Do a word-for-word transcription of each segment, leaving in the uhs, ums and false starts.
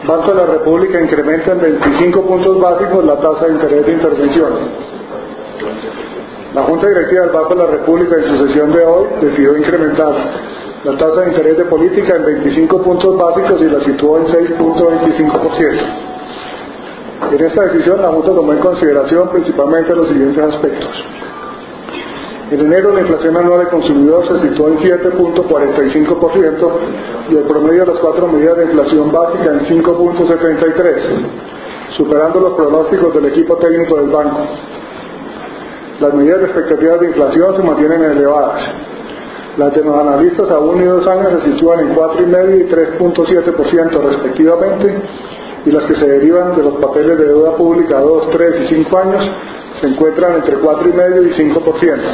Banco de la República incrementa en veinticinco puntos básicos la tasa de interés de intervención. La Junta Directiva del Banco de la República en su sesión de hoy decidió incrementar la tasa de interés de política en veinticinco puntos básicos y la situó en seis punto veinticinco por ciento. En esta decisión la Junta tomó en consideración principalmente los siguientes aspectos. En enero la inflación anual del consumidor se situó en siete punto cuarenta y cinco por ciento y el promedio de las cuatro medidas de inflación básica en cinco punto setenta y tres, superando los pronósticos del equipo técnico del banco. Las medidas de expectativas de inflación se mantienen elevadas. Las de los analistas a uno y dos años se sitúan en cuatro punto cinco y tres punto siete por ciento respectivamente, y las que se derivan de los papeles de deuda pública a dos, tres y cinco años se encuentran entre cuatro punto cinco y cinco por ciento.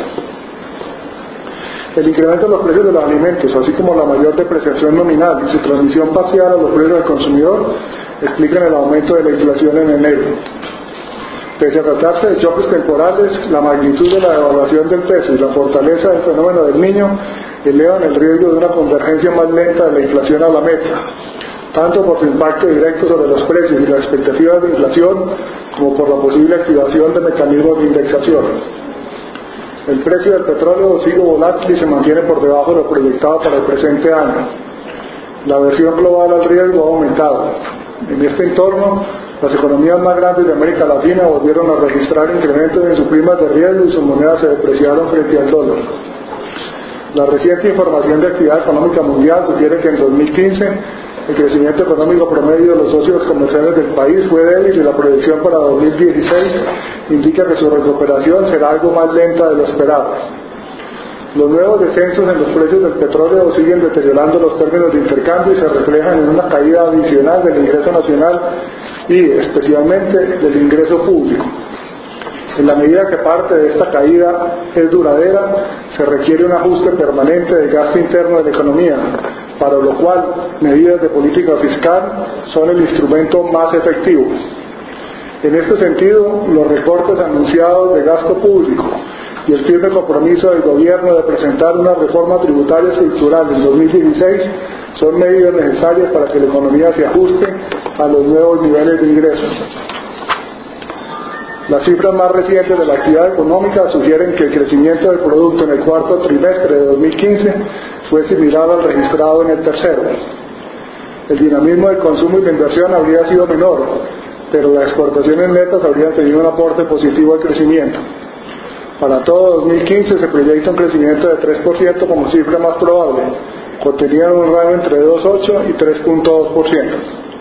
El incremento de los precios de los alimentos, así como la mayor depreciación nominal y su transmisión parcial a los precios del consumidor, explican el aumento de la inflación en enero. Pese a tratarse de choques temporales, la magnitud de la devaluación del peso y la fortaleza del fenómeno del Niño elevan el riesgo de una convergencia más lenta de la inflación a la meta, tanto por su impacto directo sobre los precios y las expectativas de inflación, como por la posible activación de mecanismos de indexación. El precio del petróleo sigue volátil y se mantiene por debajo de lo proyectado para el presente año. La aversión global al riesgo ha aumentado. En este entorno, las economías más grandes de América Latina volvieron a registrar incrementos en sus primas de riesgo y sus monedas se depreciaron frente al dólar. La reciente información de actividad económica mundial sugiere que en dos mil quince el crecimiento económico promedio de los socios comerciales del país fue débil y la proyección para dos mil dieciséis indica que su recuperación será algo más lenta de lo esperado. Los nuevos descensos en los precios del petróleo siguen deteriorando los términos de intercambio y se reflejan en una caída adicional del ingreso nacional y especialmente del ingreso público. En la medida que parte de esta caída es duradera, se requiere un ajuste permanente del gasto interno de la economía, para lo cual medidas de política fiscal son el instrumento más efectivo. En este sentido, los recortes anunciados de gasto público y el firme compromiso del gobierno de presentar una reforma tributaria estructural en dos mil dieciséis son medidas necesarias para que la economía se ajuste a los nuevos niveles de ingresos. Las cifras más recientes de la actividad económica sugieren que el crecimiento del producto en el cuarto trimestre de dos mil quince fue similar al registrado en el tercero. El dinamismo del consumo y la inversión habría sido menor, pero las exportaciones netas habrían tenido un aporte positivo al crecimiento. Para todo dos mil quince se proyecta un crecimiento de tres por ciento como cifra más probable, conteniendo un rango entre dos punto ocho y tres punto dos por ciento.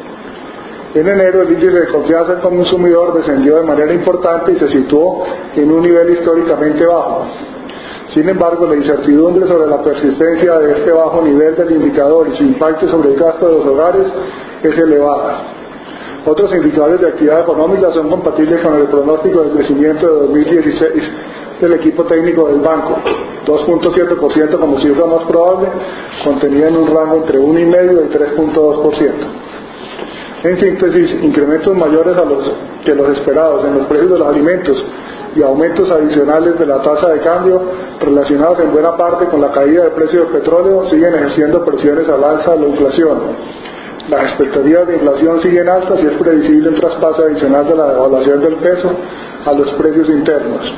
En enero el índice de confianza del consumidor descendió de manera importante y se situó en un nivel históricamente bajo. Sin embargo, la incertidumbre sobre la persistencia de este bajo nivel del indicador y su impacto sobre el gasto de los hogares es elevada. Otros indicadores de actividad económica son compatibles con el pronóstico de crecimiento de dos mil dieciséis del equipo técnico del banco, dos punto siete por ciento como cifra más probable, contenida en un rango entre uno punto cinco y tres punto dos por ciento. En síntesis, incrementos mayores a los que los esperados en los precios de los alimentos y aumentos adicionales de la tasa de cambio relacionados en buena parte con la caída del precio del petróleo siguen ejerciendo presiones al alza de la inflación. Las expectativas de inflación siguen altas y es previsible un traspaso adicional de la devaluación del peso a los precios internos.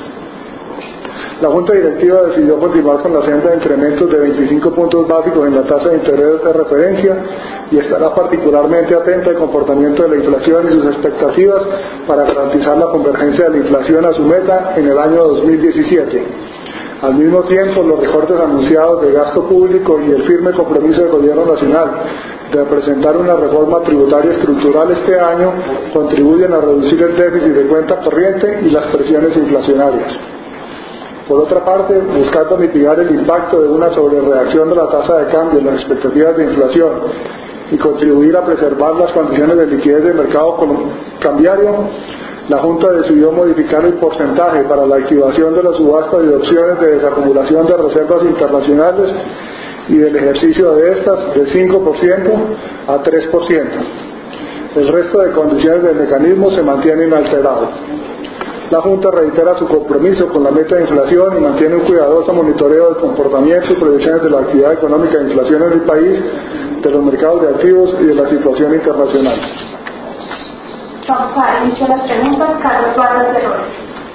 La Junta Directiva decidió continuar con la senda de incrementos de veinticinco puntos básicos en la tasa de interés de referencia y estará particularmente atenta al comportamiento de la inflación y sus expectativas para garantizar la convergencia de la inflación a su meta en el año dos mil diecisiete. Al mismo tiempo, los recortes anunciados de gasto público y el firme compromiso del Gobierno Nacional de presentar una reforma tributaria estructural este año contribuyen a reducir el déficit de cuenta corriente y las presiones inflacionarias. Por otra parte, buscando mitigar el impacto de una sobrereacción de la tasa de cambio en las expectativas de inflación y contribuir a preservar las condiciones de liquidez del mercado cambiario, la Junta decidió modificar el porcentaje para la activación de la subasta de opciones de desacumulación de reservas internacionales y del ejercicio de estas de cinco por ciento a tres por ciento. El resto de condiciones del mecanismo se mantiene inalterado. La Junta reitera su compromiso con la meta de inflación y mantiene un cuidadoso monitoreo del comportamiento y proyecciones de la actividad económica de inflación en el país de los mercados de activos y de la situación internacional. Vamos a dar inicio a las preguntas. Carlos Vargas de Robles.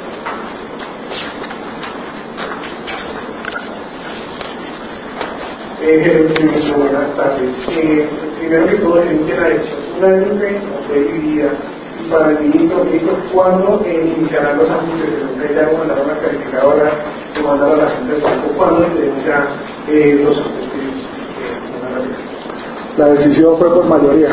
Eh, buenas tardes. Eh, primero que todo, inicia la elección unánime o fue dividida. Y para el ministro, ministro ¿cuándo eh, iniciarán los ajustes? Ustedes ya mandaron una calificadora, que mandaron a la gente del banco. ¿Cuándo tenemos ya eh, los ajustes? Eh, la decisión fue por mayoría.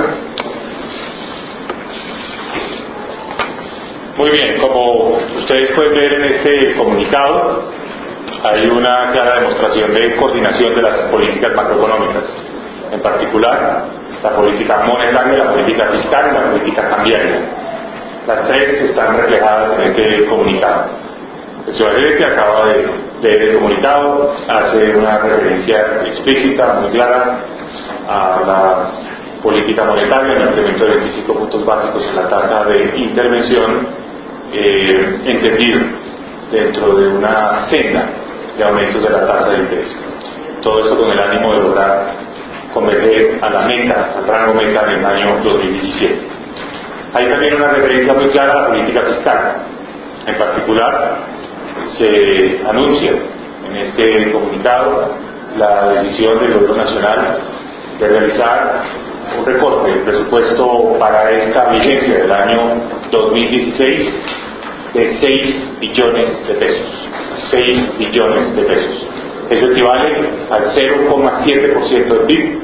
Muy bien, como ustedes pueden ver en este comunicado, hay una clara demostración de coordinación de las políticas macroeconómicas, en particular la política monetaria, la política fiscal y la política cambiaria. Las tres están reflejadas en este comunicado. El señor gerente acaba de leer el comunicado, hace una referencia explícita, muy clara, a la política monetaria, el incremento de veinticinco puntos básicos en la tasa de intervención, eh, entendido dentro de una senda de aumentos de la tasa de interés. Todo esto con el ánimo de lograr converger a la meta, al rango meta en el año dos mil diecisiete. Hay también una referencia muy clara a la política fiscal. En particular, se anuncia en este comunicado la decisión del Gobierno Nacional de realizar un recorte del presupuesto para esta vigencia del año dos mil dieciséis de seis billones de pesos. seis billones de pesos. Eso equivale al cero coma siete por ciento del P I B,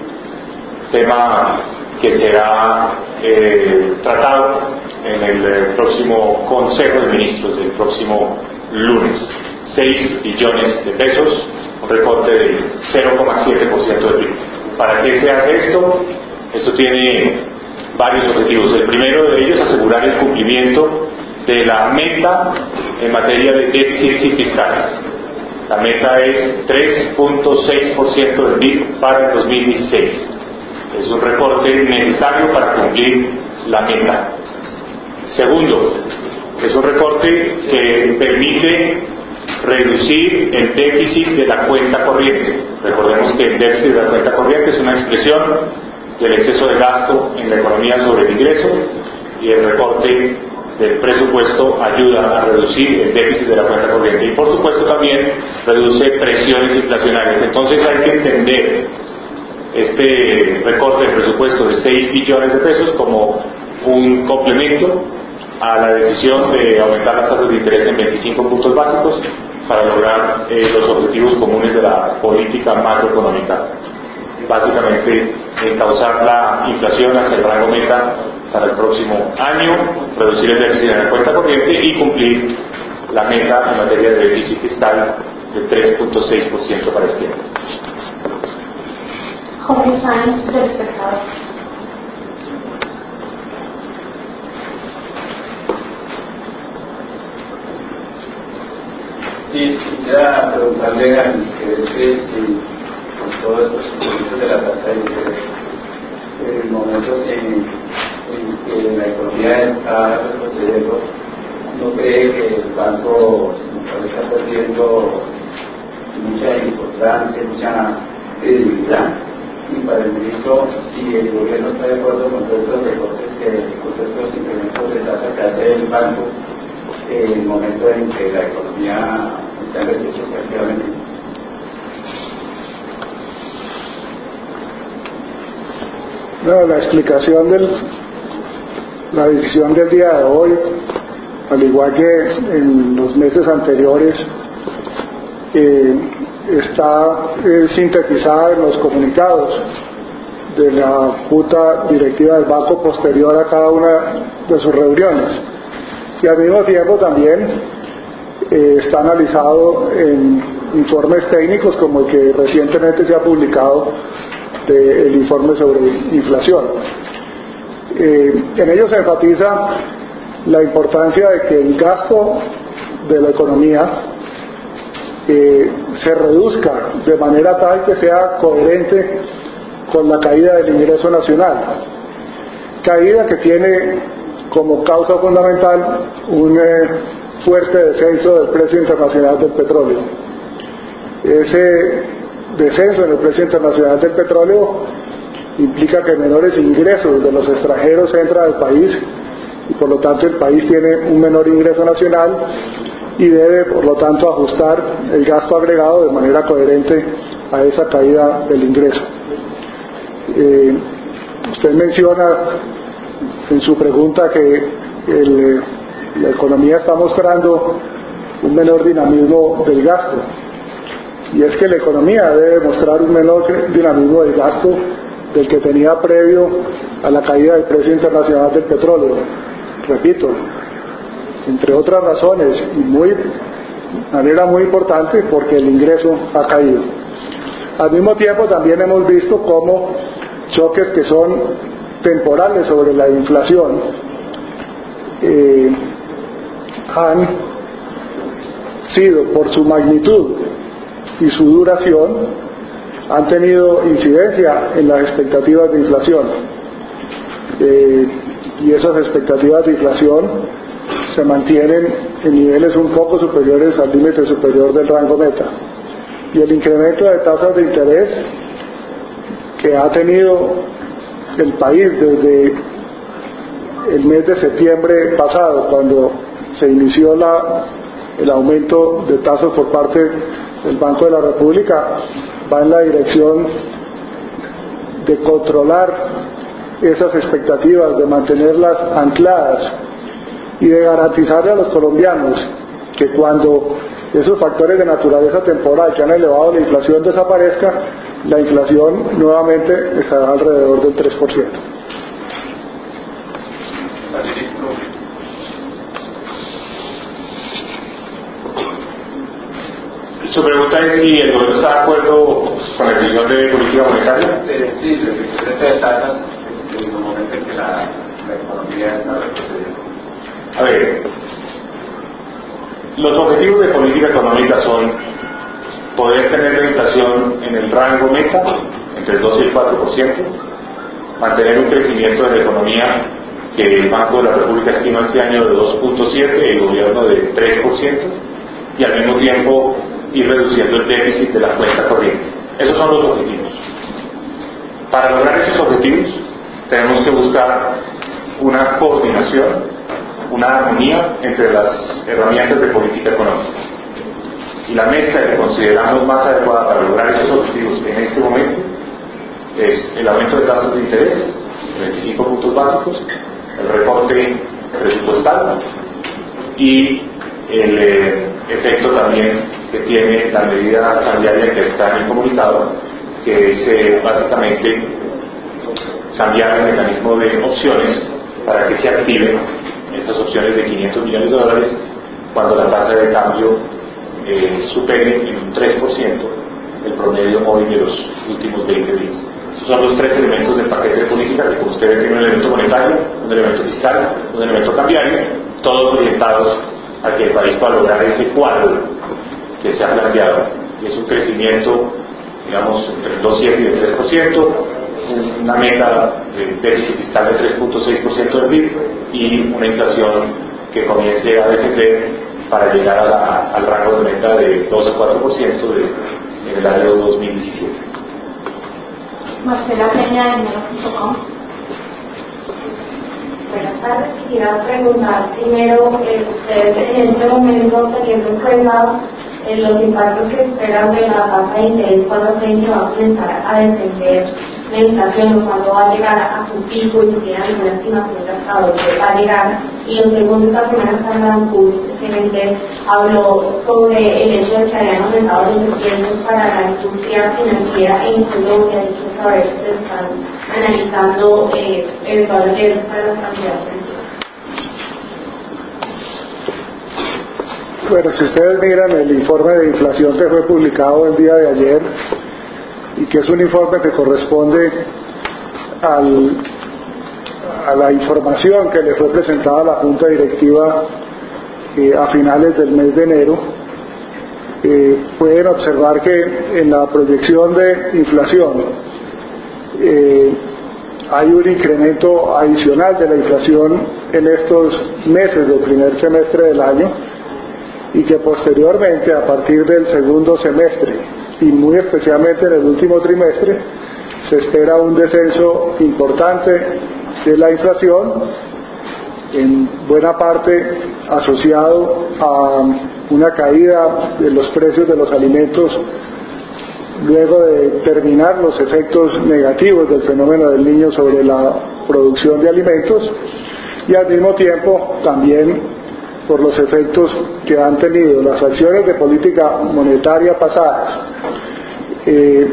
tema que será eh, tratado en el eh, próximo Consejo de Ministros del próximo lunes. seis billones de pesos, un recorte del cero coma siete por ciento del P I B. ¿Para qué se hace esto? Esto tiene varios objetivos. El primero de ellos es asegurar el cumplimiento de la meta en materia de déficit fiscal. La meta es tres punto seis por ciento del P I B para el dos mil dieciséis. Es un recorte necesario para cumplir la meta. Segundo, es un recorte que permite reducir el déficit de la cuenta corriente. Recordemos que el déficit de la cuenta corriente es una expresión del exceso de gasto en la economía sobre el ingreso, y el recorte del presupuesto ayuda a reducir el déficit de la cuenta corriente y por supuesto también reduce presiones inflacionarias. Entonces hay que entender este recorte del presupuesto de seis billones de pesos como un complemento a la decisión de aumentar las tasas de interés en veinticinco puntos básicos para lograr eh, los objetivos comunes de la política macroeconómica. Básicamente, encauzar la inflación hacia el rango meta para el próximo año, reducir el déficit en la cuenta corriente y cumplir la meta en materia de déficit fiscal de tres punto seis por ciento para este año. Jorge Sáenz, del Espectador. Sí, quisiera preguntarle al gerente si con todos estos incrementos de la tasa de interés, en momentos en, en que la economía está retrocediendo, ¿no cree que el banco está perdiendo mucha importancia, mucha credibilidad? Y para el ministro, si el gobierno está de acuerdo con todos estos recortes, que, con todos estos incrementos de tasa que hace el banco, en el momento en que la economía está en recesión prácticamente. No, la explicación de la decisión del día de hoy, al igual que en los meses anteriores, eh, está eh, sintetizada en los comunicados de la Junta Directiva del Banco posterior a cada una de sus reuniones, y al mismo tiempo también eh, está analizado en informes técnicos como el que recientemente se ha publicado, de, el informe sobre inflación. Eh, en ello se enfatiza la importancia de que el gasto de la economía eh, se reduzca de manera tal que sea coherente con la caída del ingreso nacional, caída que tiene como causa fundamental un eh, fuerte descenso del precio internacional del petróleo. Ese descenso en el precio internacional del petróleo implica que menores ingresos de los extranjeros entran al país y por lo tanto el país tiene un menor ingreso nacional y debe por lo tanto ajustar el gasto agregado de manera coherente a esa caída del ingreso. Eh, usted menciona en su pregunta que el, la economía está mostrando un menor dinamismo del gasto, y es que la economía debe mostrar un menor dinamismo del gasto del que tenía previo a la caída del precio internacional del petróleo. Repito, entre otras razones, y muy, de manera muy importante, porque el ingreso ha caído. Al mismo tiempo también hemos visto cómo choques que son temporales sobre la inflación eh, han sido, por su magnitud y su duración, han tenido incidencia en las expectativas de inflación. Eh, y esas expectativas de inflación se mantienen en niveles un poco superiores al límite superior del rango meta. Y el incremento de tasas de interés que ha tenido el país desde el mes de septiembre pasado, cuando se inició la, el aumento de tasas por parte del Banco de la República, va en la dirección de controlar esas expectativas, de mantenerlas ancladas y de garantizarle a los colombianos que cuando esos factores de naturaleza temporal que han elevado la inflación desaparezca, la inflación nuevamente estará alrededor del tres por ciento. Su pregunta es si el gobierno está de acuerdo con la decisión de política monetaria. Eh, sí, la diferencia de tasas en el momento en que la, la economía está retrocediendo. A ver, los objetivos de política económica son poder tener la inflación en el rango meta, entre el dos y el cuatro por ciento, mantener un crecimiento de la economía que el Banco de la República estima este año de dos punto siete por ciento y el gobierno de tres por ciento, y al mismo tiempo ir reduciendo el déficit de la cuenta corriente. Esos son los objetivos. Para lograr esos objetivos tenemos que buscar una coordinación, una armonía entre las herramientas de política económica. Y la mezcla que consideramos más adecuada para lograr esos objetivos en este momento es el aumento de tasas de interés, veinticinco puntos básicos, el recorte presupuestal y el eh, efecto también que tiene la medida cambiaria que está en el comunicado, que es eh, básicamente cambiar el mecanismo de opciones para que se activen esas opciones de quinientos millones de dólares cuando la tasa de cambio eh, supere en un tres por ciento el promedio móvil de los últimos veinte días. Esos son los tres elementos del paquete de política, que como ustedes tienen un elemento monetario, un elemento fiscal, un elemento cambiario, todos orientados a que el país pueda lograr ese cuadro que se ha planteado, y es un crecimiento, digamos, entre el dos punto siete y el tres por ciento, una meta de déficit fiscal del tres punto seis por ciento del P I B y una inflación que comience a descender para llegar a la, al rango de meta de dos a cuatro por ciento de, en el año dos mil diecisiete. Marcela Peña de Enero punto com. Buenas tardes, quisiera preguntar primero, eh, ustedes en este momento, teniendo en cuenta eh, los impactos que esperan de la tasa de interés, cuando creen que va a comenzar a descender la inflación, o cuando va a llegar a su pico, y si tienen alguna estimación de hasta dónde va a llegar. Y lo segundo, esta semana Standard and Poor's simplemente habló sobre el hecho de que habían aumentado los impuestos para la industria financiera en Colombia, y quiero saber si se están analizando eh, eventuales riesgos para las cantidades financieras. Bueno, si ustedes miran el informe de inflación que fue publicado el día de ayer, y que es un informe que corresponde al, a la información que le fue presentada a la Junta Directiva eh, a finales del mes de enero, eh, pueden observar que en la proyección de inflación eh, hay un incremento adicional de la inflación en estos meses del primer semestre del año, y que posteriormente, a partir del segundo semestre y muy especialmente en el último trimestre, se espera un descenso importante de la inflación, en buena parte asociado a una caída de los precios de los alimentos luego de terminar los efectos negativos del fenómeno del Niño sobre la producción de alimentos, y al mismo tiempo también por los efectos que han tenido las acciones de política monetaria pasadas eh,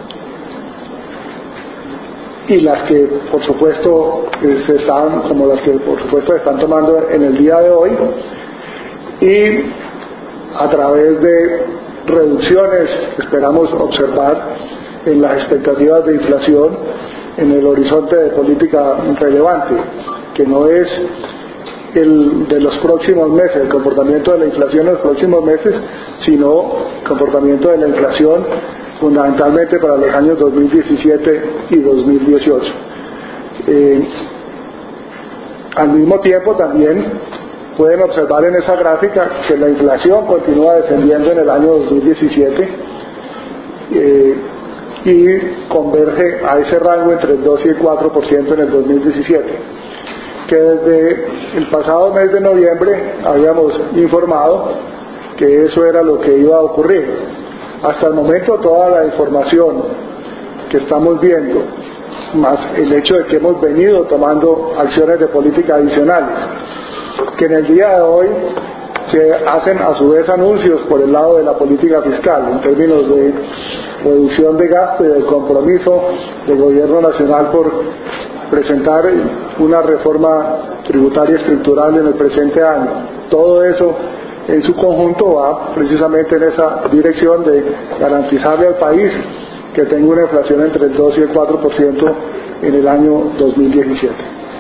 y las que por supuesto eh, se están, como las que por supuesto se están tomando en el día de hoy, y a través de reducciones que esperamos observar en las expectativas de inflación en el horizonte de política relevante, que no es el de los próximos meses, el comportamiento de la inflación en los próximos meses, sino el comportamiento de la inflación fundamentalmente para los años dos mil diecisiete y dos mil dieciocho. Eh, al mismo tiempo también pueden observar en esa gráfica que la inflación continúa descendiendo en el año dos mil diecisiete eh, y converge a ese rango entre el dos y el cuatro por ciento en el dos mil diecisiete, que desde el pasado mes de noviembre habíamos informado que eso era lo que iba a ocurrir. Hasta el momento toda la información que estamos viendo, más el hecho de que hemos venido tomando acciones de política adicionales, que en el día de hoy se hacen a su vez anuncios por el lado de la política fiscal en términos de reducción de gasto y del compromiso del gobierno nacional por presentar una reforma tributaria estructural en el presente año. Todo eso en su conjunto va precisamente en esa dirección de garantizarle al país que tenga una inflación entre el dos y el cuatro por ciento en el año dos mil diecisiete.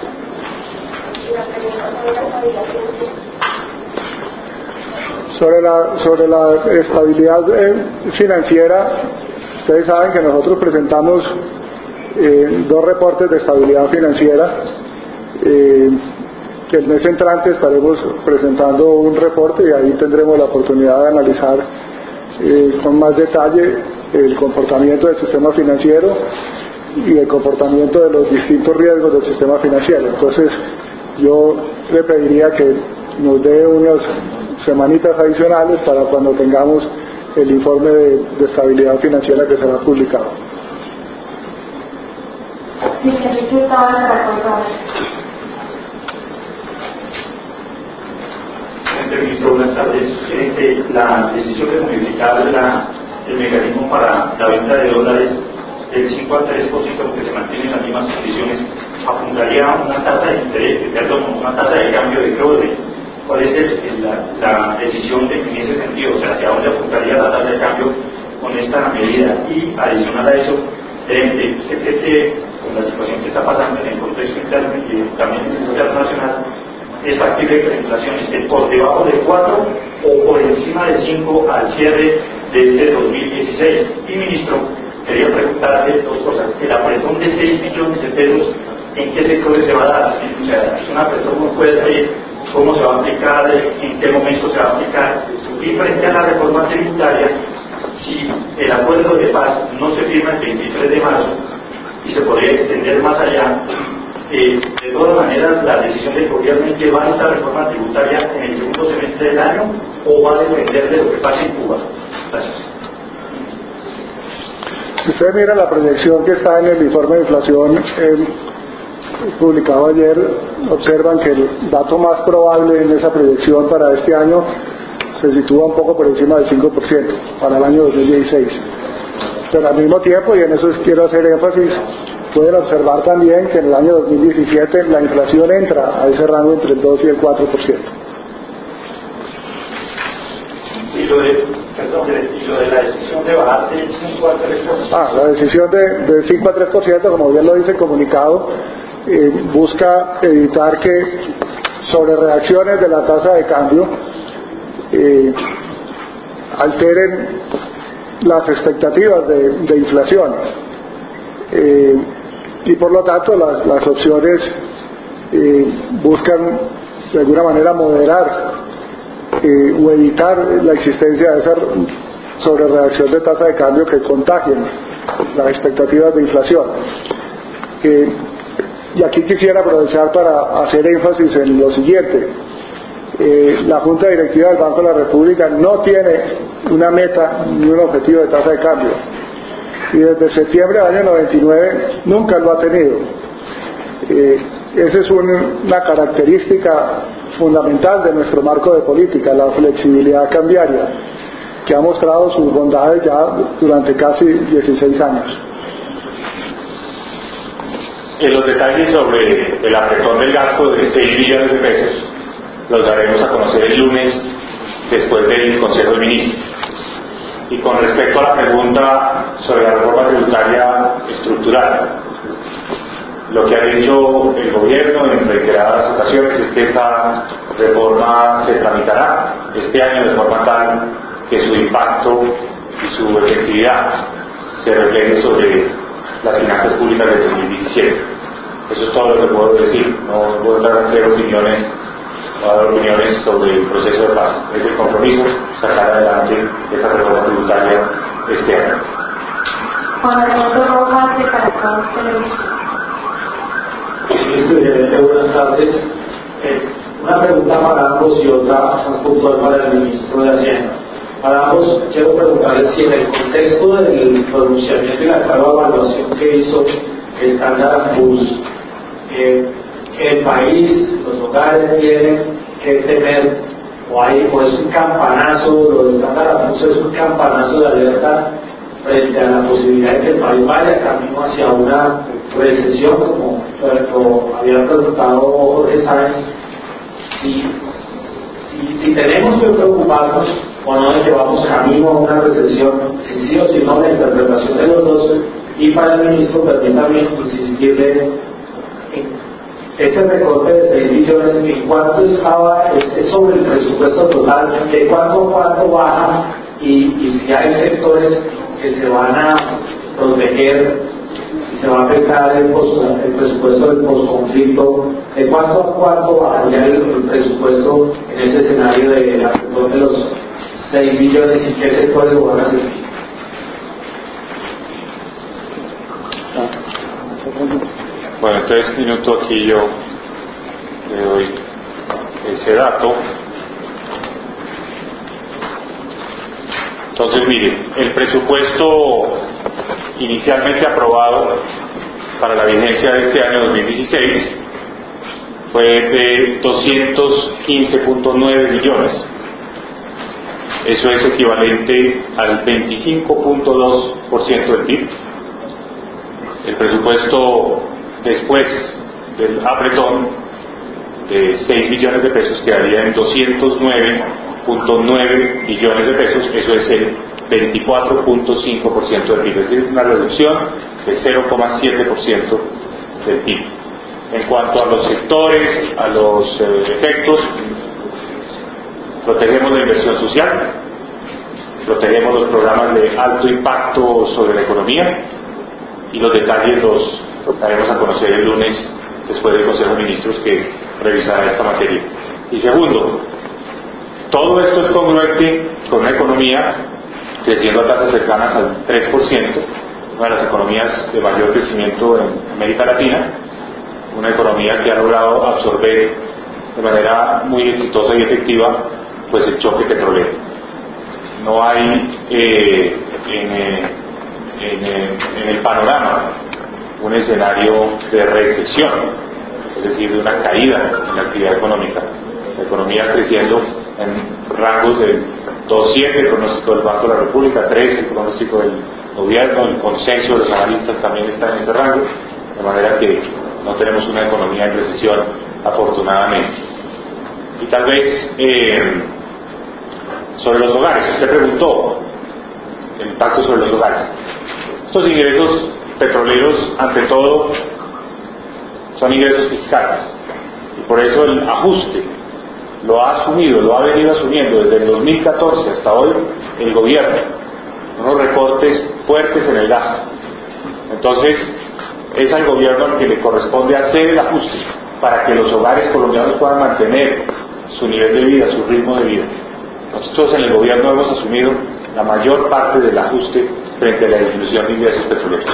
Sobre la, sobre la estabilidad eh, financiera, ustedes saben que nosotros presentamos eh, dos reportes de estabilidad financiera. Eh, que el mes entrante estaremos presentando un reporte y ahí tendremos la oportunidad de analizar eh, con más detalle el comportamiento del sistema financiero y el comportamiento de los distintos riesgos del sistema financiero. Entonces yo le pediría que nos dé unas semanitas adicionales para cuando tengamos el informe de, de estabilidad financiera que será publicado. Ministro, buenas tardes. Eh, la decisión de modificar la, el mecanismo para la venta de dólares del cinco al tres por ciento, que se mantiene en las mismas condiciones, apuntaría a una tasa de interés, perdón, una tasa de cambio de cobre. ¿Cuál es el, la, la decisión de, en ese sentido? O sea, ¿hacia dónde apuntaría la tasa de cambio con esta medida? Y adicional a eso, eh, ¿usted cree que con la situación que está pasando en el contexto interno y también en el internacional, es factible que la inflación esté por debajo de cuatro o por encima de cinco al cierre de este dos mil dieciséis? Y ministro, quería preguntarle dos cosas. El apretón de seis billones de pesos, ¿en qué sectores se va a dar? O sea, es un apretón muy fuerte, ¿cómo se va a aplicar? ¿En qué momento se va a aplicar? Y frente a la reforma tributaria, si el acuerdo de paz no se firma el veintitrés de marzo y se podría extender más allá, Eh, de todas maneras, la decisión del gobierno es llevar esta reforma tributaria en el segundo semestre del año, o va a depender de lo que pase en Cuba. Gracias. Si usted mira la proyección que está en el informe de inflación eh, publicado ayer, observan que el dato más probable en esa proyección para este año se sitúa un poco por encima del cinco por ciento para el año dos mil dieciséis. Pero al mismo tiempo, y en eso quiero hacer énfasis, pueden observar también que en el año dos mil diecisiete la inflación entra a ese rango entre el dos y el cuatro por ciento. Y lo de, perdón, y lo de la decisión de bajar del cinco al tres por ciento. Ah, la decisión de, de cinco a tres por ciento, como bien lo dice el comunicado, eh, busca evitar que sobre reacciones de la tasa de cambio eh, alteren las expectativas de, de inflación. Eh, y por lo tanto las, las opciones eh, buscan de alguna manera moderar eh, o evitar la existencia de esa sobrereacción de tasa de cambio que contagien las expectativas de inflación. Eh, y aquí quisiera aprovechar para hacer énfasis en lo siguiente. Eh, la Junta Directiva del Banco de la República no tiene una meta ni un objetivo de tasa de cambio, y desde septiembre del año noventa y nueve nunca lo ha tenido. Eh, esa es un, una característica fundamental de nuestro marco de política, la flexibilidad cambiaria, que ha mostrado sus bondades ya durante casi dieciséis años. En los detalles sobre el apretón del gasto de seis billones de pesos los daremos a conocer el lunes después del Consejo de Ministros. Y con respecto a la pregunta sobre la reforma tributaria estructural, lo que ha dicho el gobierno en reiteradas ocasiones es que esta reforma se tramitará este año de forma tal que su impacto y su efectividad se refleje sobre las finanzas públicas de dos mil diecisiete. Eso es todo lo que puedo decir. No puedo dar a hacer opiniones o dar opiniones sobre el proceso de paz. Es el compromiso sacar adelante esa reforma tributaria este año. Juan Alfonso Rojas, de Caracol Televisión. Ministro, buenas tardes. Eh, una pregunta para ambos y otra más puntual para el ministro de Hacienda. Para ambos, quiero preguntarles si en el contexto del pronunciamiento y la evaluación que hizo Standard and Poor's, eh, el país, los hogares tienen que tener, o hay, o es un campanazo, lo de Standard and Poor's es un campanazo de alerta frente a la posibilidad de que el país vaya camino hacia una recesión, como lo había preguntado Jorge Sáenz. Si, si, si tenemos que preocuparnos o no de que vamos camino a una recesión, si sí o si no, la interpretación de los dos. Y para el ministro, permítame insistirle en ese recorte de seis billones, en cuánto estaba, es sobre el presupuesto total, de cuánto a cuánto baja, y, y si hay sectores que se van a proteger, si se va a afectar el, post, el presupuesto del posconflicto, de cuánto a cuánto bajaría el, el presupuesto en ese escenario de la de los seis billones y qué sectores lo van a servir. Bueno, en tres minutos aquí yo le doy ese dato. Entonces, mire, el presupuesto inicialmente aprobado para la vigencia de este año dos mil dieciséis fue de doscientos quince punto nueve billones. Eso es equivalente al veinticinco punto dos por ciento del P I B. El presupuesto después del apretón de seis billones de pesos quedaría en doscientos nueve punto nueve billones de pesos. Eso es el veinticuatro punto cinco por ciento del P I B, es decir, una reducción de cero coma siete por ciento del P I B. En cuanto a los sectores, a los eh, efectos, protegemos la inversión social, protegemos los programas de alto impacto sobre la economía, y los detalles los daremos a conocer el lunes después del Consejo de Ministros que revisará esta materia. Y segundo, todo esto es congruente con una economía creciendo a tasas cercanas al tres por ciento, una de las economías de mayor crecimiento en América Latina, una economía que ha logrado absorber de manera muy exitosa y efectiva pues el choque petrolero. No hay eh, en, eh, en, eh, en el panorama un escenario de recesión, es decir, de una caída en la actividad económica. La economía creciendo en rangos de dos coma siete, el pronóstico del Banco de la República, tres, el pronóstico del gobierno, el consenso de los analistas también está en ese rango, de manera que no tenemos una economía en recesión, afortunadamente. Y tal vez eh, sobre los hogares, usted preguntó el impacto sobre los hogares. Estos ingresos petroleros, ante todo, son ingresos fiscales, y por eso el ajuste lo ha asumido, lo ha venido asumiendo desde el dos mil catorce hasta hoy el gobierno, unos recortes fuertes en el gasto. Entonces es al gobierno al que le corresponde hacer el ajuste para que los hogares colombianos puedan mantener su nivel de vida, su ritmo de vida. Nosotros en el gobierno hemos asumido la mayor parte del ajuste frente a la disminución de ingresos petroleros.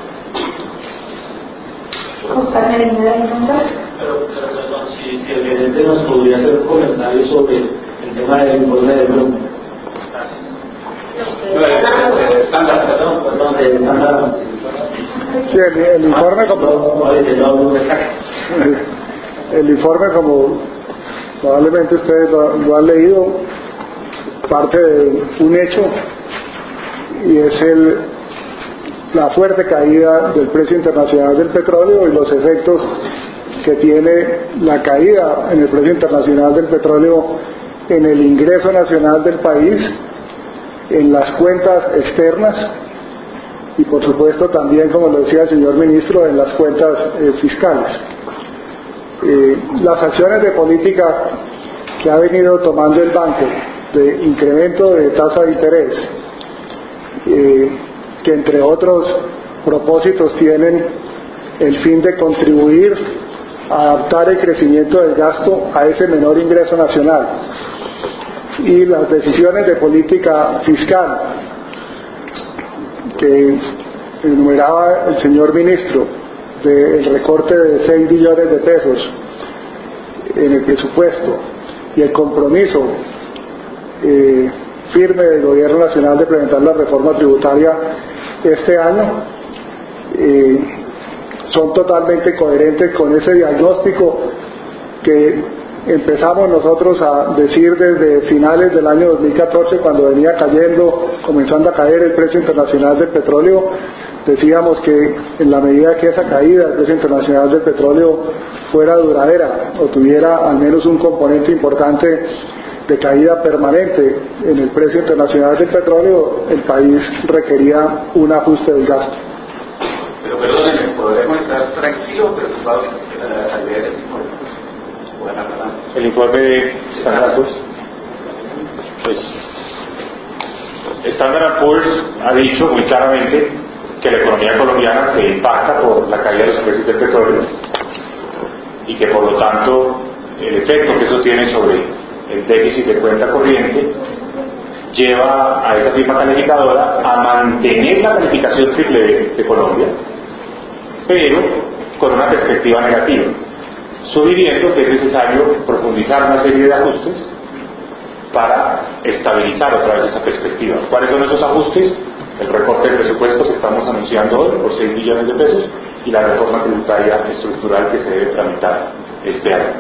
Oscar Merengue, entonces. Pero, pero perdón, si, si el gerente nos podría hacer un comentario sobre el tema del informe de Bloom. Gracias. Estándar, perdón, perdón, de estándar. Sí, el, el informe como el informe como probablemente ustedes lo, lo han leído, parte de un hecho, y es el la fuerte caída del precio internacional del petróleo y los efectos que tiene la caída en el precio internacional del petróleo en el ingreso nacional del país, en las cuentas externas y por supuesto también, como lo decía el señor ministro, en las cuentas eh, fiscales. Eh, las acciones de política que ha venido tomando el banco de incremento de tasa de interés, eh, que entre otros propósitos tienen el fin de contribuir a adaptar el crecimiento del gasto a ese menor ingreso nacional, y las decisiones de política fiscal que enumeraba el señor ministro, del recorte de seis billones de pesos en el presupuesto y el compromiso eh, firme del gobierno nacional de presentar la reforma tributaria este año, eh, son totalmente coherentes con ese diagnóstico que empezamos nosotros a decir desde finales del año dos mil catorce, cuando venía cayendo, comenzando a caer el precio internacional del petróleo. Decíamos que en la medida que esa caída del precio internacional del petróleo fuera duradera o tuviera al menos un componente importante de caída permanente en el precio internacional del petróleo, el país requería un ajuste del gasto. Pero perdónenme, ¿podemos estar tranquilos o preocupados al leer ese informe? Bueno, el informe de Standard Poor's, pues Standard Poor's ha dicho muy claramente que la economía colombiana se impacta por la caída de los precios del petróleo y que por lo tanto el efecto que eso tiene sobre el déficit de cuenta corriente lleva a esa firma calificadora a mantener la calificación triple de, de Colombia, pero con una perspectiva negativa, sugiriendo que es necesario profundizar una serie de ajustes para estabilizar otra vez esa perspectiva. ¿Cuáles son esos ajustes? El recorte de presupuesto que estamos anunciando hoy por seis billones de pesos y la reforma tributaria estructural que se debe tramitar este año.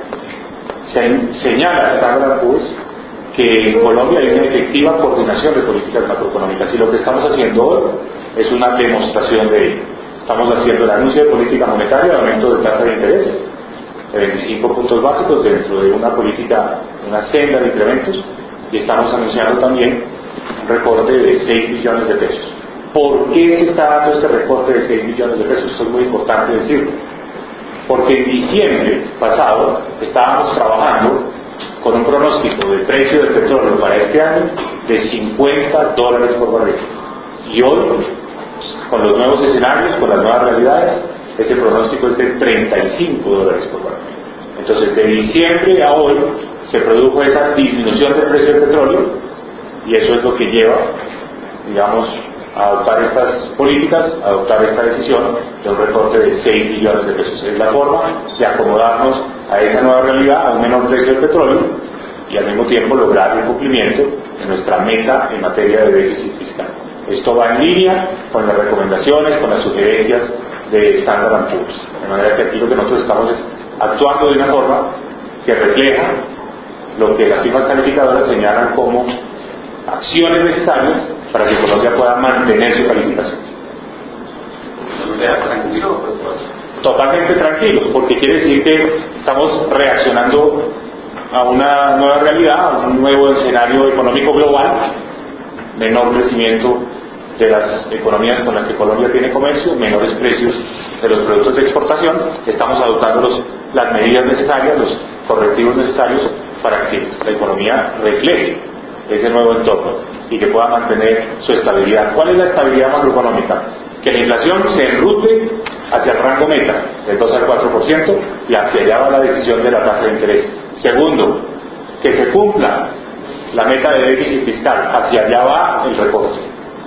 Se señala Standard Poor's que en Colombia hay una efectiva coordinación de políticas macroeconómicas y lo que estamos haciendo hoy es una demostración de ello. Estamos haciendo el anuncio de política monetaria de aumento de tasa de interés de veinticinco puntos básicos dentro de una política, una senda de incrementos, y estamos anunciando también un recorte de seis billones de pesos. ¿Por qué se está dando este recorte de seis billones de pesos? Eso es muy importante decirlo. Porque en diciembre pasado estábamos trabajando con un pronóstico de precio del petróleo para este año de cincuenta dólares por barril. Y hoy, con los nuevos escenarios, con las nuevas realidades, ese pronóstico es de treinta y cinco dólares por barril. Entonces, de diciembre a hoy se produjo esa disminución del precio del petróleo y eso es lo que lleva, digamos, a adoptar estas políticas, a adoptar esta decisión de un recorte de seis billones de pesos. Es la forma de acomodarnos a esa nueva realidad, a un menor precio del petróleo y al mismo tiempo lograr el cumplimiento de nuestra meta en materia de déficit fiscal. Esto va en línea con las recomendaciones, con las sugerencias de Standard Poor's. De manera que aquí lo que nosotros estamos es actuando de una forma que refleja lo que las firmas calificadoras señalan como acciones necesarias para que Colombia pueda mantener su calificación. ¿Nos deja tranquilos? Totalmente tranquilos, porque quiere decir que estamos reaccionando a una nueva realidad, a un nuevo escenario económico global, menor crecimiento de las economías con las que Colombia tiene comercio, menores precios de los productos de exportación. Estamos adoptando los, las medidas necesarias, los correctivos necesarios para que la economía refleje ese nuevo entorno y que pueda mantener su estabilidad. ¿Cuál es la estabilidad macroeconómica? Que la inflación se enrute hacia el rango meta, del dos al cuatro por ciento, y hacia allá va la decisión de la tasa de interés. Segundo, que se cumpla la meta de déficit fiscal, hacia allá va el recorte.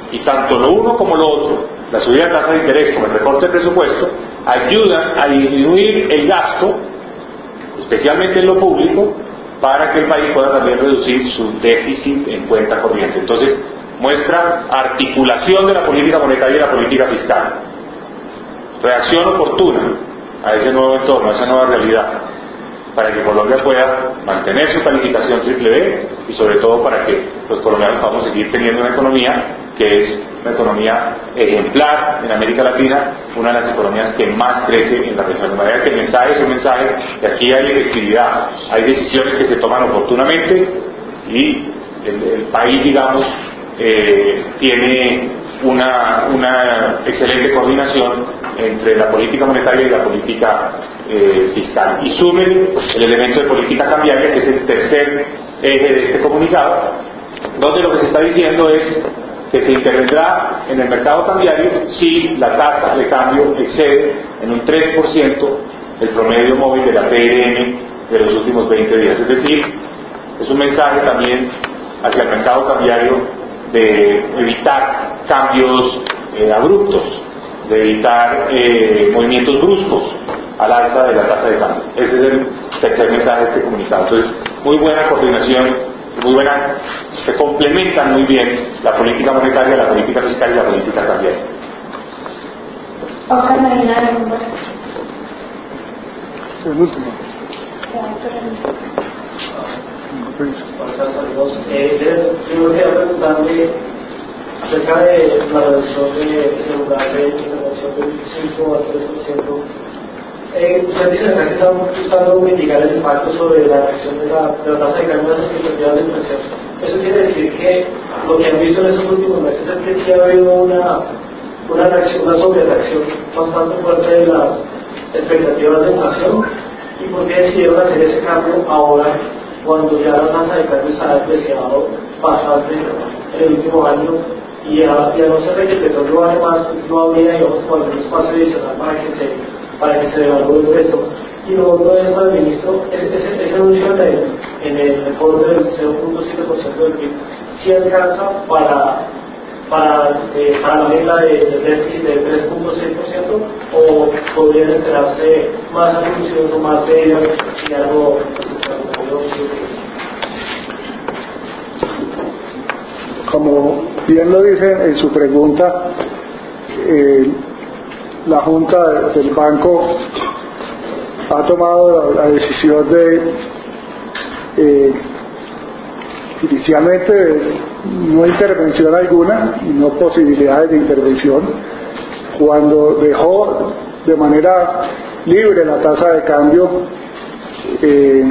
Y tanto lo uno como lo otro, la subida de tasa de interés como el recorte del presupuesto, ayudan a disminuir el gasto, especialmente en lo público, para que el país pueda también reducir su déficit en cuenta corriente. Entonces, muestra articulación de la política monetaria y la política fiscal, reacción oportuna a ese nuevo entorno, a esa nueva realidad, para que Colombia pueda mantener su calificación triple B y sobre todo para que los colombianos podamos seguir teniendo una economía que es una economía ejemplar en América Latina, una de las economías que más crece en la región. De manera que el mensaje es un mensaje que aquí hay efectividad, hay decisiones que se toman oportunamente y el, el país, digamos, eh, tiene una, una excelente coordinación entre la política monetaria y la política eh, fiscal. Y sumen el elemento de política cambiaria, que es el tercer eje de este comunicado, donde lo que se está diciendo es que se intervendrá en el mercado cambiario si la tasa de cambio excede en un tres por ciento el promedio móvil de la P R M de los últimos veinte días. Es decir, es un mensaje también hacia el mercado cambiario de evitar cambios eh, abruptos, de evitar eh, movimientos bruscos al alza de la tasa de cambio. Ese es el tercer mensaje de este comunicado. Entonces, muy buena coordinación, muy buena, se complementan muy bien la política monetaria, la política fiscal y la política cambiaria. Oscar Marina, el último. Eh, yo quería preguntarle acerca de la reducción de celular de intervención del cinco a tres por ciento. Eh, usted dice que están buscando mitigar el impacto sobre la reacción de la, de la tasa de cambio de las expectativas de inflación. Eso quiere decir que lo que han visto en esos últimos meses es que sí ha habido una, una reacción, una sobrereacción bastante fuerte de las expectativas de inflación. ¿Y por qué decidieron hacer ese cambio ahora, cuando ya la tasa de cambio se ha depreciado bastante en el último año? Y a, y a no ser de que el petróleo vale más, no habría, digamos, cualquier espacio adicional para que se, para que se devalúe el peso. Y lo otro es para el ministro, ese, ese anuncio en el recorte del cero punto siete por ciento del P I B, si alcanza para, para, eh, para la meta de, de déficit del tres punto seis por ciento, o podrían esperarse más anuncios o más de ellos y algo. Como bien lo dice en su pregunta, eh, la Junta del Banco ha tomado la, la decisión de eh, inicialmente de no intervención alguna y no posibilidades de intervención, cuando dejó de manera libre la tasa de cambio, eh,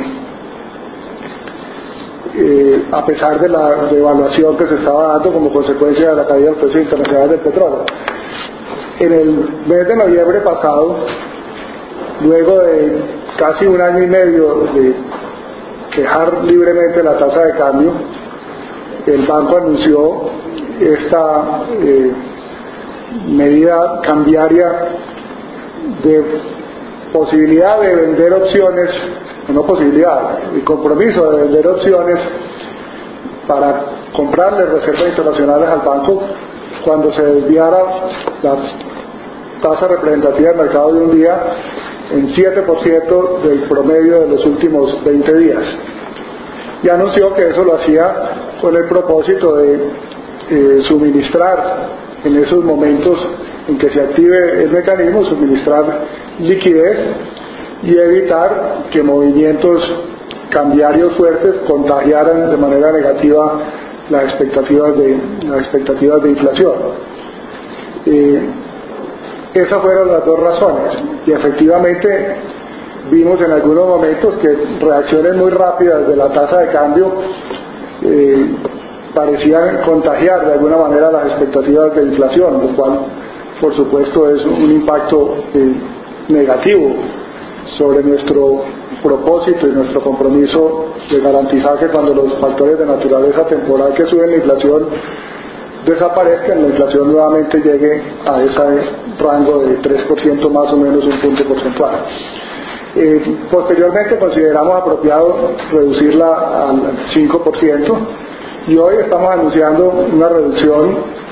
Eh, a pesar de la devaluación que se estaba dando como consecuencia de la caída del precio internacional del petróleo. En el mes de noviembre pasado, luego de casi un año y medio de dejar libremente la tasa de cambio, el banco anunció esta eh, medida cambiaria de posibilidad de vender opciones, no posibilidad, el compromiso de vender opciones para comprarle reservas internacionales al banco cuando se desviara la tasa representativa del mercado de un día en siete por ciento del promedio de los últimos veinte días. Y anunció que eso lo hacía con el propósito de eh, suministrar en esos momentos en que se active el mecanismo, suministrar liquidez y evitar que movimientos cambiarios fuertes contagiaran de manera negativa las expectativas de, las expectativas de inflación. Eh, esas fueron las dos razones, y efectivamente vimos en algunos momentos que reacciones muy rápidas de la tasa de cambio eh, parecían contagiar de alguna manera las expectativas de inflación, lo cual por supuesto es un impacto eh, negativo sobre nuestro propósito y nuestro compromiso de garantizar que cuando los factores de naturaleza temporal que suben la inflación desaparezcan, la inflación nuevamente llegue a ese rango de tres por ciento más o menos, un punto porcentual. Eh, posteriormente consideramos apropiado reducirla al cinco por ciento y hoy estamos anunciando una reducción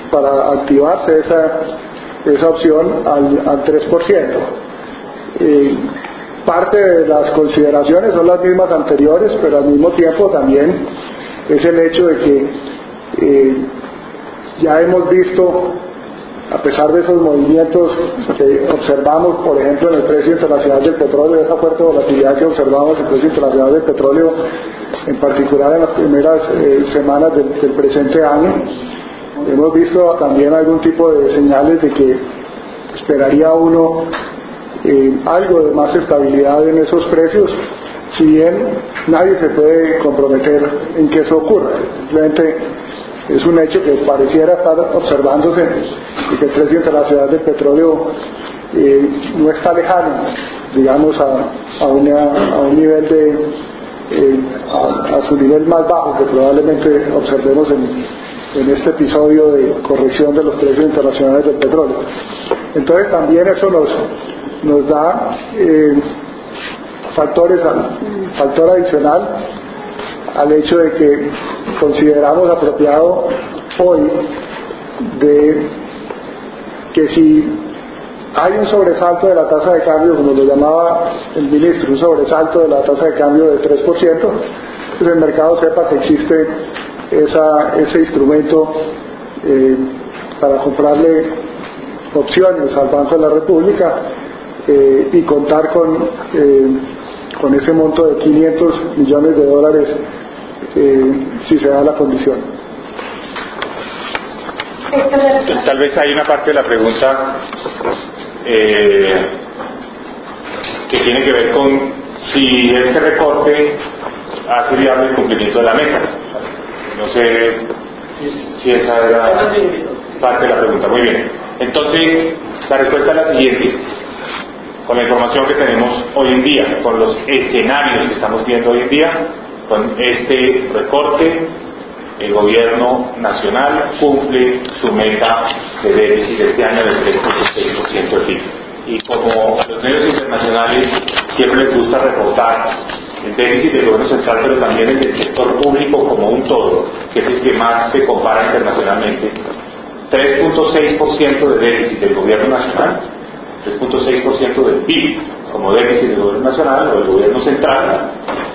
para activarse esa, esa opción al, al tres por ciento. Eh, parte de las consideraciones son las mismas anteriores, pero al mismo tiempo también es el hecho de que eh, ya hemos visto, a pesar de esos movimientos que observamos, por ejemplo, en el precio internacional del petróleo, esa fuerte volatilidad que observamos en el precio internacional del petróleo, en particular en las primeras eh, semanas del, del presente año, hemos visto también algún tipo de señales de que esperaría uno eh, algo de más estabilidad en esos precios, si bien nadie se puede comprometer en que eso ocurra. Simplemente es un hecho que pareciera estar observándose y que el precio internacional del petróleo eh, no está lejano, digamos, a, a, una, a un nivel de eh, a, a su nivel más bajo que probablemente observemos en, en este episodio de corrección de los precios internacionales del petróleo. Entonces también eso nos, nos da eh, factores, factor adicional al hecho de que consideramos apropiado hoy de que si hay un sobresalto de la tasa de cambio, como lo llamaba el ministro, un sobresalto de la tasa de cambio del tres por ciento, pues el mercado sepa que existe esa, ese instrumento eh, para comprarle opciones al Banco de la República eh, y contar con, eh, con ese monto de quinientos millones de dólares eh, si se da la condición. Tal vez hay una parte de la pregunta eh, que tiene que ver con si este recorte hace viable el cumplimiento de la meta. No sé si esa era parte de la pregunta. Muy bien. Entonces, la respuesta es la siguiente. Con la información que tenemos hoy en día, con los escenarios que estamos viendo hoy en día, con este recorte, el gobierno nacional cumple su meta de déficit de este año del tres punto seis por ciento del P I B. Y como a los medios internacionales siempre les gusta reportar el déficit del gobierno central, pero también el del sector público como un todo, que es el que más se compara internacionalmente, tres punto seis por ciento de déficit del gobierno nacional, tres punto seis por ciento del P I B como déficit del gobierno nacional o del gobierno central,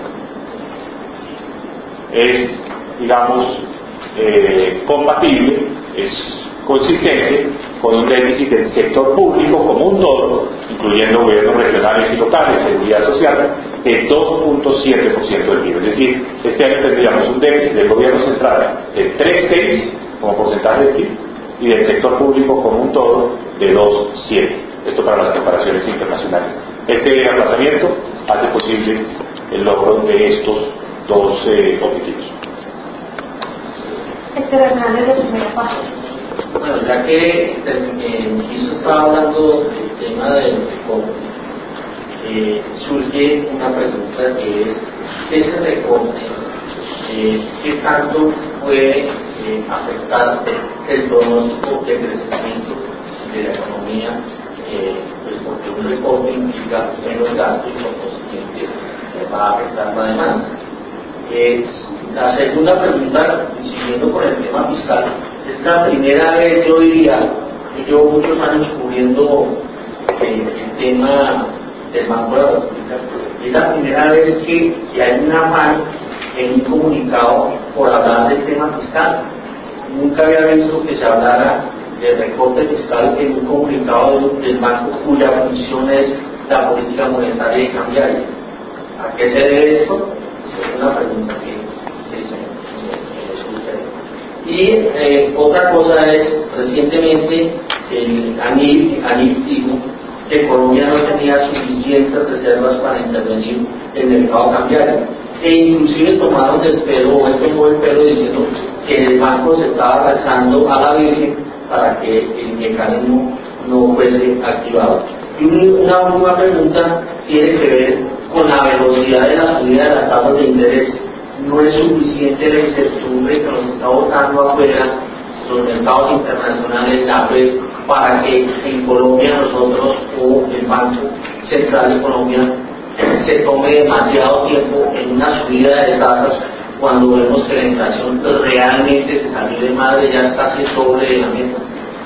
es, digamos, eh, compatible, es consistente con un déficit del sector público como un todo, incluyendo gobiernos regionales y locales, seguridad social, de dos punto siete por ciento del P I B. Es decir, este año tendríamos un déficit del gobierno central de tres punto seis por ciento como porcentaje del P I B y del sector público como un todo de dos punto siete por ciento. Esto para las comparaciones internacionales. Este aplazamiento hace posible el logro de estos dos eh, objetivos. Héctor Hernández, de primera página. Bueno, ya que el ministro estaba hablando del tema del recorte, eh, surge una pregunta que es, ese recorte, eh, ¿qué tanto puede eh, afectar el pronóstico de crecimiento de la economía? Eh, pues porque un recorte implica menos gastos y por consiguiente eh, va a afectar la demanda. Eh, la segunda pregunta, siguiendo con el tema fiscal, es la primera vez, yo diría, que llevo muchos años cubriendo eh, el tema del Banco de la República, es la primera vez que, que hay un afán en un comunicado por hablar del tema fiscal. Nunca había visto que se hablara de recorte fiscal en un comunicado del banco cuya función es la política monetaria y cambiaria. ¿A qué se debe esto? Es una pregunta que, que se, que, que Y eh, otra cosa es, recientemente el ANIF, ANIF dijo que Colombia no tenía suficientes reservas para intervenir en el mercado cambiario, e inclusive tomaron del pelo, o él tomó el pelo diciendo que el banco se estaba rezando a la Virgen para que el mecanismo no fuese activado. Y una última pregunta tiene que ver con la velocidad de la subida de las tasas de interés. No es suficiente la incertidumbre que nos está botando afuera los mercados internacionales, la Fed, para que en Colombia nosotros o el Banco Central de Colombia se tome demasiado tiempo en una subida de tasas cuando vemos que la inflación pues, realmente se salió de madre, ya está casi sobre la meta.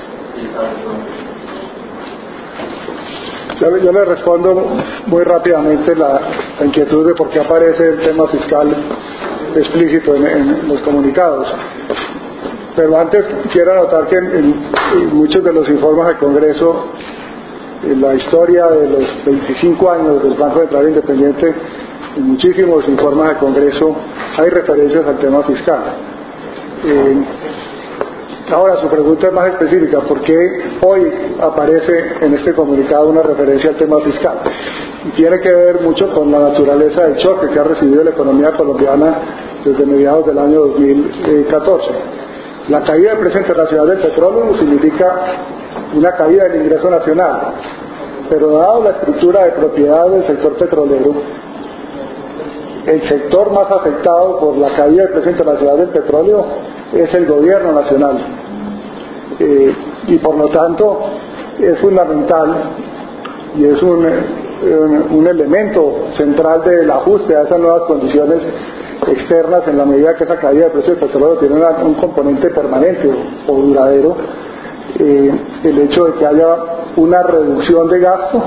Yo, yo le respondo muy rápidamente la, la inquietud de por qué aparece el tema fiscal explícito en, en los comunicados. Pero antes quiero anotar que en, en, en muchos de los informes del Congreso, en la historia de los veinticinco años del Banco Central Independiente, en muchísimos informes del Congreso hay referencias al tema fiscal. Eh, ahora, su pregunta es más específica: ¿por qué hoy aparece en este comunicado una referencia al tema fiscal? Y tiene que ver mucho con la naturaleza del choque que ha recibido la economía colombiana desde mediados del año dos mil catorce. La caída del precio internacional del petróleo significa una caída del ingreso nacional, pero dado la estructura de propiedad del sector petrolero, el sector más afectado por la caída del precio internacional del petróleo es el gobierno nacional, eh, y por lo tanto es fundamental y es un, un, un elemento central del ajuste a esas nuevas condiciones externas, en la medida que esa caída del precio del petróleo tiene una, un componente permanente o, o duradero, eh, el hecho de que haya una reducción de gasto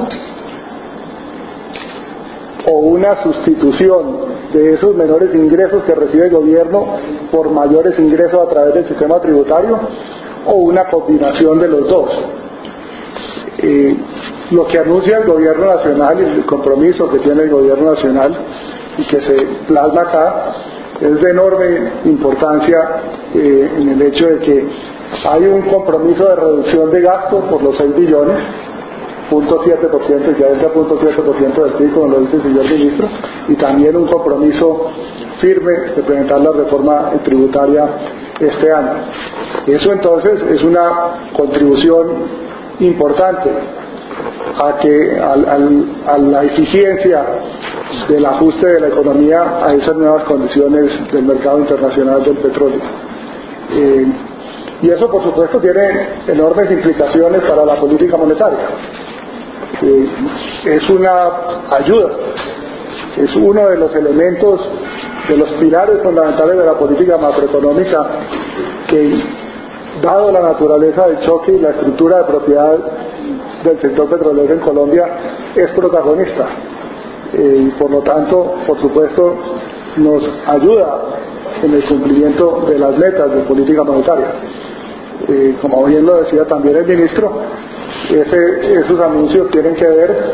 o una sustitución de esos menores ingresos que recibe el gobierno por mayores ingresos a través del sistema tributario, o una combinación de los dos. Eh, lo que anuncia el gobierno nacional y el compromiso que tiene el gobierno nacional y que se plasma acá es de enorme importancia, eh, en el hecho de que hay un compromiso de reducción de gasto por los seis billones, punto siete por ciento, ya entra punto siete por ciento del P I B, como lo dice el señor ministro, y también un compromiso firme de presentar la reforma tributaria este año. Eso entonces es una contribución importante a que al, al, a la eficiencia del ajuste de la economía a esas nuevas condiciones del mercado internacional del petróleo. Eh, y eso, por supuesto, tiene enormes implicaciones para la política monetaria. Eh, es una ayuda, es uno de los elementos, de los pilares fundamentales de la política macroeconómica que, dado la naturaleza del choque y la estructura de propiedad del sector petrolero en Colombia, es protagonista, eh, y por lo tanto, por supuesto, nos ayuda en el cumplimiento de las metas de política monetaria. Eh, como bien lo decía también el ministro, ese, esos anuncios tienen que ver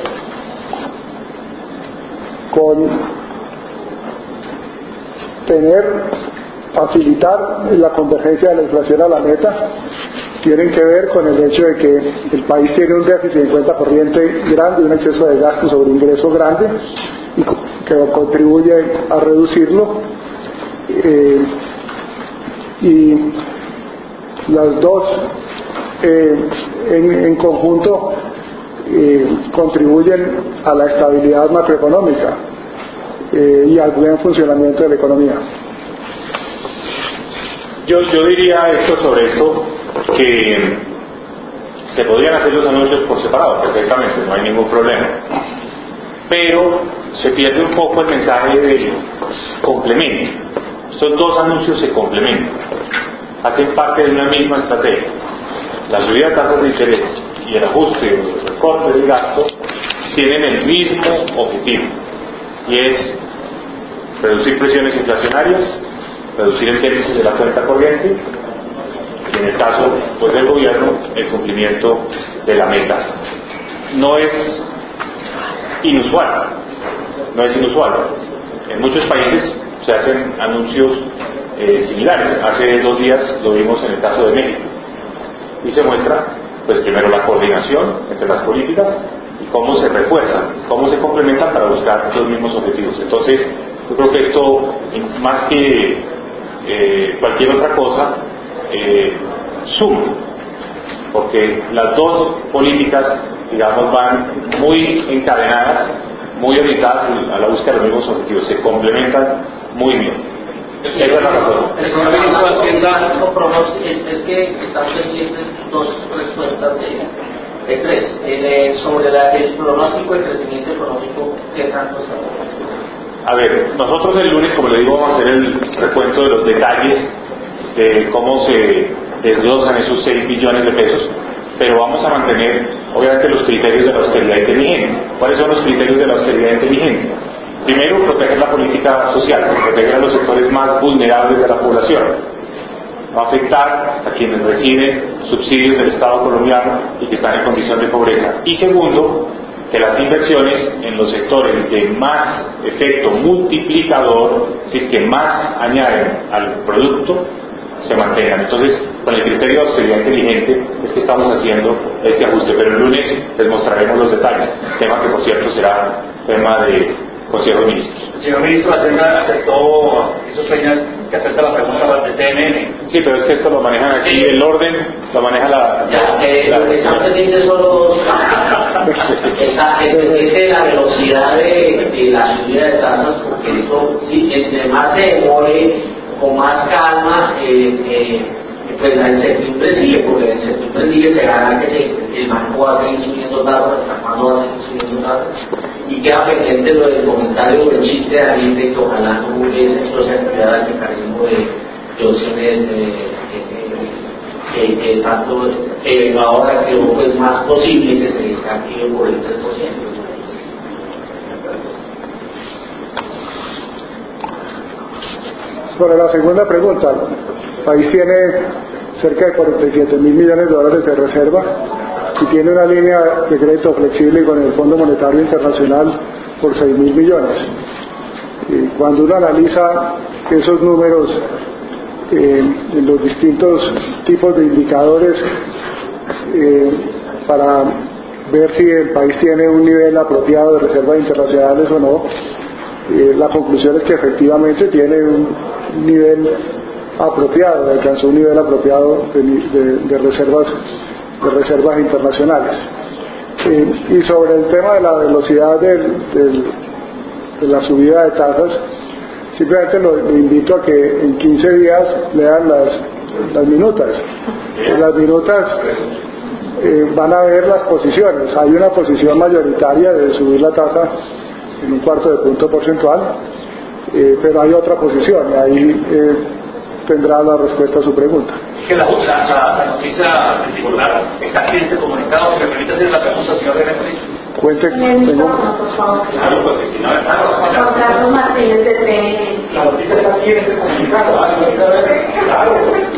con tener, facilitar la convergencia de la inflación a la meta, tienen que ver con el hecho de que el país tiene un déficit de cuenta corriente grande, un exceso de gasto sobre ingreso grande, y que contribuye a reducirlo, eh, y las dos eh, en, en conjunto eh, contribuyen a la estabilidad macroeconómica eh, y al buen funcionamiento de la economía. Yo, yo diría esto sobre esto, que se podrían hacer los anuncios por separado perfectamente, no hay ningún problema, pero se pierde un poco el mensaje del complemento. Estos dos anuncios se complementan, hacen parte de una misma estrategia. La subida de tasas de interés y el ajuste o el recorte del gasto tienen el mismo objetivo, y es reducir presiones inflacionarias, reducir el déficit de la cuenta corriente, y en el caso pues, del gobierno, el cumplimiento de la meta. No es inusual, no es inusual. En muchos países se hacen anuncios eh, similares. Hace dos días lo vimos en el caso de México, y se muestra, pues primero la coordinación entre las políticas y cómo se refuerzan, cómo se complementan para buscar los mismos objetivos. Entonces, yo creo que esto, más que eh, cualquier otra cosa, eh, suma, porque las dos políticas, digamos, van muy encadenadas, muy orientadas a la búsqueda de los mismos objetivos, se complementan muy bien. Esa es la razón. El ministro de Hacienda es que están pendientes dos respuestas de, de tres. El, sobre la, el pronóstico de crecimiento económico, ¿qué tanto está? A ver, nosotros el lunes, como le digo, vamos a hacer el recuento de los detalles de cómo se desglosan esos seis billones de pesos, pero vamos a mantener, obviamente, los criterios de la austeridad inteligente. ¿Cuáles son los criterios de la austeridad inteligente? Primero, proteger la política social, proteger a los sectores más vulnerables de la población, no afectar a quienes reciben subsidios del Estado colombiano y que están en condición de pobreza. Y segundo, que las inversiones en los sectores de más efecto multiplicador, es decir, que más añaden al producto, se mantengan. Entonces, con el criterio de austeridad inteligente es que estamos haciendo este ajuste, pero el lunes les mostraremos los detalles, tema que por cierto será tema de Consejo de Ministros. El señor ministro de Hacienda aceptó, hizo señas que acepta la pregunta de T N N. Sí, pero es que esto lo manejan aquí, sí. El orden lo maneja la... Ya, eh, la, lo que están pendientes son los... esa, pendiente de la velocidad de, de la subida de tasas, porque eso, sí, entre más se demore, con más calma, eh, eh, pues la incertidumbre sigue, porque la incertidumbre sigue, se gana que se, el banco va a seguir subiendo tasas, hasta cuándo va a seguir subiendo tasas, y queda pendiente lo del comentario del chiste de alguien de que ojalá no hubiese hecho esa actividad al mecanismo de, de opciones eh, que, que tanto eh, ahora creo que es más posible que se active por el tres por ciento. Sobre la segunda pregunta, el país tiene cerca de cuarenta y siete mil millones de dólares de reserva y tiene una línea de crédito flexible con el Fondo Monetario Internacional por seis mil millones. Y cuando uno analiza esos números eh, en los distintos tipos de indicadores eh, para ver si el país tiene un nivel apropiado de reservas internacionales o no, eh, la conclusión es que efectivamente tiene un nivel apropiado, alcanzó un nivel apropiado de, de, de reservas de reservas internacionales. Eh, y sobre el tema de la velocidad del, del, de la subida de tasas, simplemente lo, lo invito a que en quince días lean las, las minutas. En las minutas eh, van a ver las posiciones. Hay una posición mayoritaria de subir la tasa en un cuarto de punto porcentual, eh, pero hay otra posición y ahí eh, tendrá la respuesta a su pregunta. Que la, la, la noticia particular está aquí en este comunicado. Si me permite hacer la pregunta, señor René. Cuente, tengo... por favor. Claro, porque si no, claro, Juan Carlos Martínez de T N N. la noticia está aquí en este comunicado. Claro.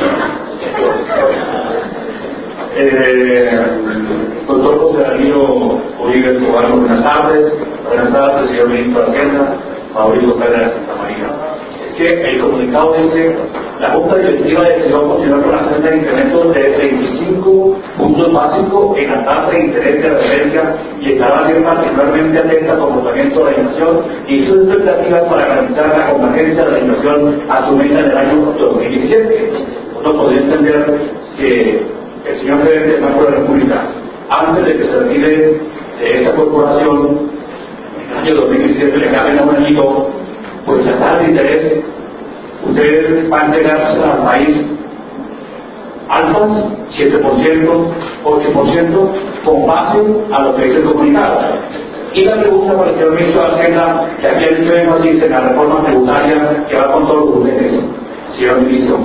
Eh, doctor José Darío Uribe Escobar, buenas tardes. Buenas tardes, señor ministro de Hacienda, Mauricio Pérez de Santa María. Es que el comunicado dice: la Junta Directiva decidió continuar con la senda de incremento de veinticinco puntos básicos en la tasa de interés de referencia y estará bien particularmente atenta al comportamiento de la inflación y sus expectativas para garantizar la convergencia de la inflación a su meta en el año dos mil diecisiete. Uno podría entender que el señor presidente del Banco de la República, antes de que se retire de esta corporación, en el año dos mil diecisiete le caben a un añito, pues la tasa de interés, ustedes van a llegar al país altas, siete por ciento, ocho por ciento, con base a lo que dice el comunicado. Y la pregunta para el señor ministro de Hacienda, que aquí hay un énfasis en la reforma tributaria que va con todos los juguetes. Señor ministro,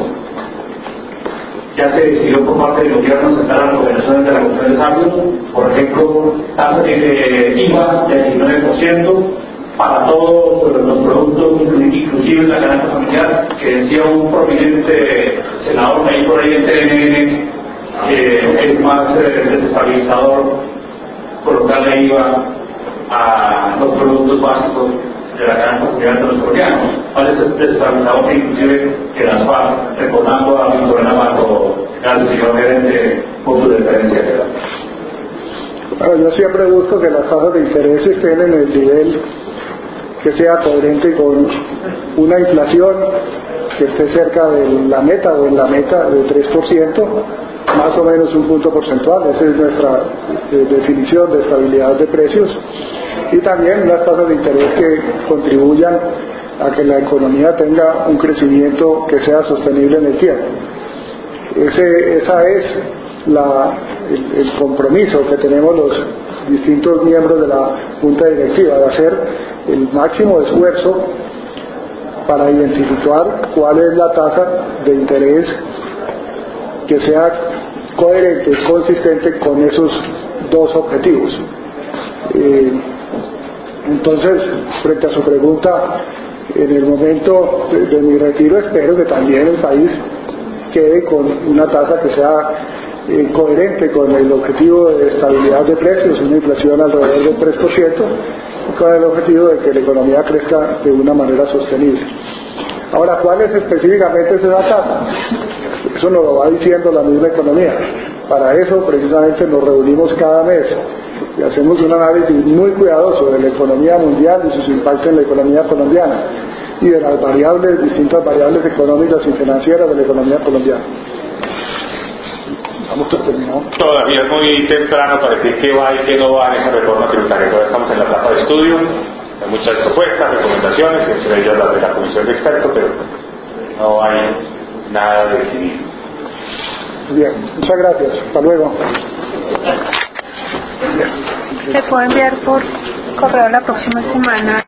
ya se decidió por parte del gobierno sacar las recomendaciones de la Comisión de Salud, por ejemplo, tasa de I V A del diecinueve por ciento para todos los productos, inclusive la canasta familiar, que decía un prominente senador ahí por ahí en T N N, que es más eh, desestabilizador colocarle I V A a los productos básicos de la canasta familiar de los colombianos. Parece desestabilizador que inclusive que las F A R, recordando a Víctor Navarro, al señor gerente, por su deferencia. Bueno, yo siempre busco que las tasas de interés estén en el nivel que sea coherente con una inflación que esté cerca de la meta o en la meta de tres por ciento, más o menos un punto porcentual. Esa es nuestra eh, definición de estabilidad de precios, y también unas tasas de interés que contribuyan a que la economía tenga un crecimiento que sea sostenible en el tiempo. Ese, esa es la, el, el compromiso que tenemos los distintos miembros de la Junta Directiva, de hacer el máximo esfuerzo para identificar cuál es la tasa de interés que sea coherente, consistente con esos dos objetivos. Eh, entonces, frente a su pregunta, en el momento de, de mi retiro espero que también el país quede con una tasa que sea eh, coherente con el objetivo de estabilidad de precios, una inflación alrededor del tres por ciento, y con el objetivo de que la economía crezca de una manera sostenible. Ahora, ¿cuál es específicamente esa tasa? Eso nos lo va diciendo la misma economía. Para eso precisamente nos reunimos cada mes y hacemos un análisis muy cuidadoso de la economía mundial y sus impactos en la economía colombiana y de las variables, distintas variables económicas y financieras de la economía colombiana. Vamos terminado. Todavía es muy temprano para decir qué va y qué no va en esa reforma tributaria. Todavía estamos en la etapa de estudio, hay muchas propuestas, recomendaciones, entre ellas las de la comisión de expertos, pero no hay nada decidido. Bien, muchas gracias. Hasta luego. Se puede enviar por correo la próxima semana.